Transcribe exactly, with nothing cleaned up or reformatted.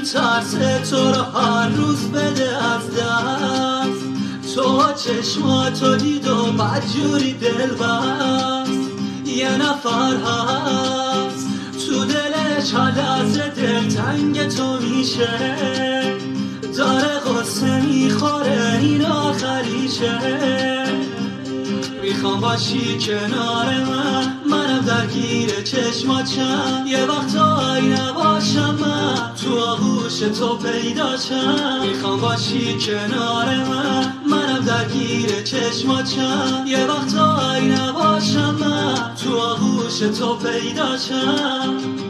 ترس تو رو هر روز بده از دست. تو چشماتو دید و بدجوری دل بست. یه نفر هست تو دلش هر لحظه دل تنگ تو میشه. داره قصه میخوره این آخریشه. میخوام باشی کنار من، منم درگیر چشماتم. یه وقتایی نباشم من تو آغوش تو پیداشم. میخوام باشی کنار من، منم درگیر چشماتم. یه وقتایی نباشم من تو آغوش تو پیداشم.